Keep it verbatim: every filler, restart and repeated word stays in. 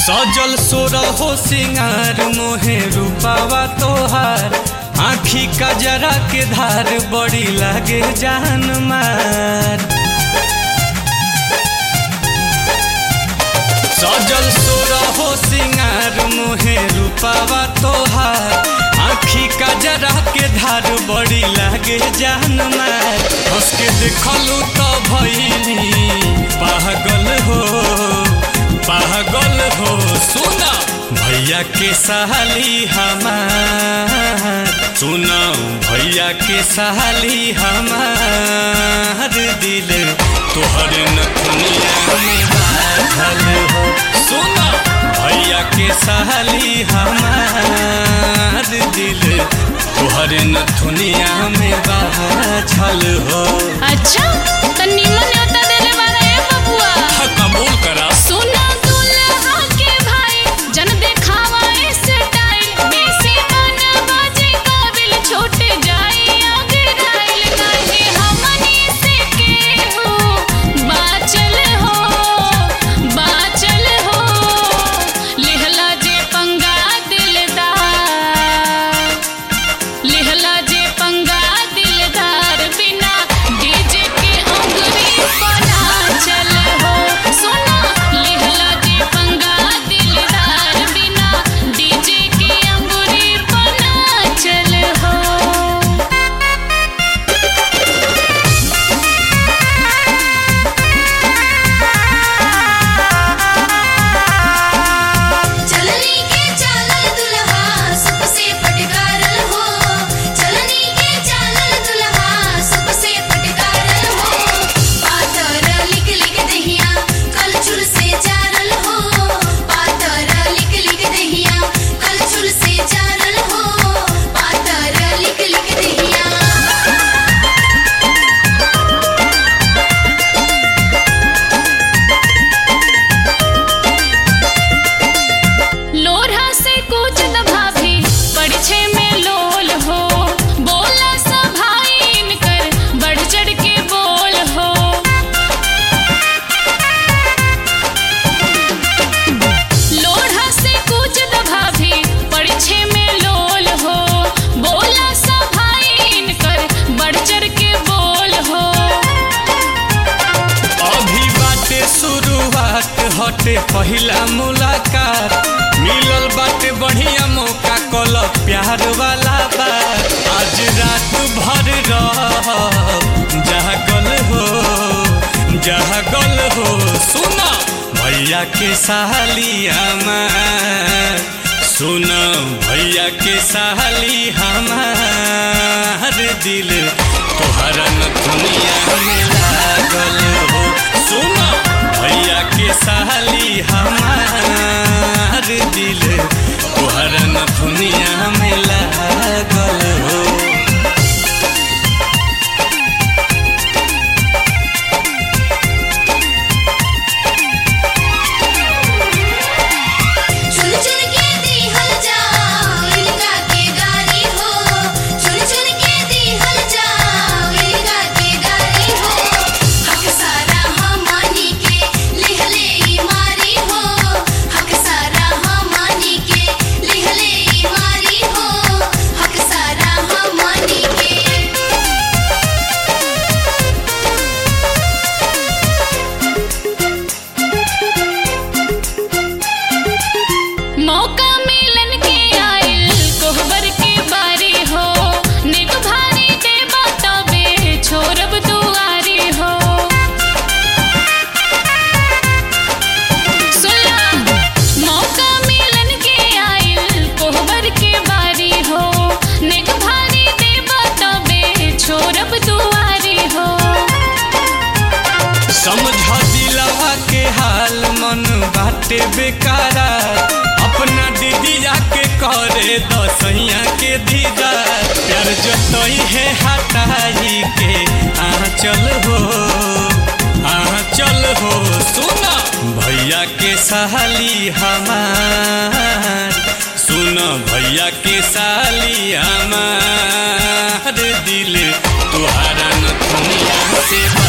सजल सोरहो सिंगार मोहे रूपावा तोहार, आँखी का जरा के धार बड़ी लागे जान मार। सजल सोरहो सिंगार मोहे रूपावा तोहार, आँखी का जरा के धार बड़ी लागे जान मार। हंस के देखलू तो भइली पागल हो पागल हो। सुना भैया के साली हमार, सुना भैया के साली हमार, दिल तोहर नथुनिया में बाझल हो। सुना भैया के साली हमार, दिल तोहर नथुनिया में बाझल हो। अच्छा तो निमन न्योता देले बारा ए बबुआ। हाँ, कबूल करा। सुना दुल्हा के भाई जन देखावा ऐसे टाइल, बेसी मन बाजे काबिल छूट जाई आगे राइल। नहीं हमनी से के हो बाचल हो बाचल हो, लिहला जे पंगा दिलदार, लिहला जे पंगा दिलदार, बिना डीजे के अंगुरी बना चल हो। सुना लिहला जे पंगा दिलदार, बिना डीजे के अंगुरी बना चल हो। चलनी के चालल दुल्हा सबसे फटकारल हो, चलनी के चालल दुल्हा सबसे फटकारल हो। पातर लिख लिख दहिया कलचुल से चारल हो, पातर लिख लिख दहिया कलचुल से चारल हो, पातर लिख लिख दहिया। लोरहा से कूचत भाभी परिछे में लोल हो, बोला सा भाई इनकर बढ़ चढ़ के बोल हो। लोरहा से कूचत भाभी परिछे में लोल हो, बोला सा भाई इनकर बढ़ चढ़ के बोल हो। अभी बाटे शुरुआत हटे पहिला मुलाकात, मिलल बाटे बढ़िया मौका कल प्यार वाला बात। आज रात भर रह जागल हो जागल हो। सुना भैया के साली हमार, सुना भैया के साली हमार, दिल तोहरा नथुनिया में लागल हो। सुना भैया के साली हमार, दिल तोहरा नथुनिया में लागल हो। चुन चुन के दिहल जाओ इनका के गारी हो, चुन चुन के दिहल जाओ इनका के गारी हो। हक सारा हमनी के लिहले ई मारी हो, हक सारा हमनी के लिहले ई मारी हो, हक सारा हमनी के। मौका मिलन के आइल कोहबर के बारी हो, निक भारी देबा तबे छोड़ब दुआरी हो। सुना मौका मिलन के आइल कोहबर के बारी हो, निक भारी देबा तबे छोड़ब दुआरी हो। समझ दिलवा के हाल मन बाटे बेकारा, अपना दीदिया के करे दसैया के दीदार। प्यार जतई है हटाई के आँचल हो आँचल हो। सुना भैया के साली हमार, सुना भैया के साली हमार, दिल तुहारा नथुनिया से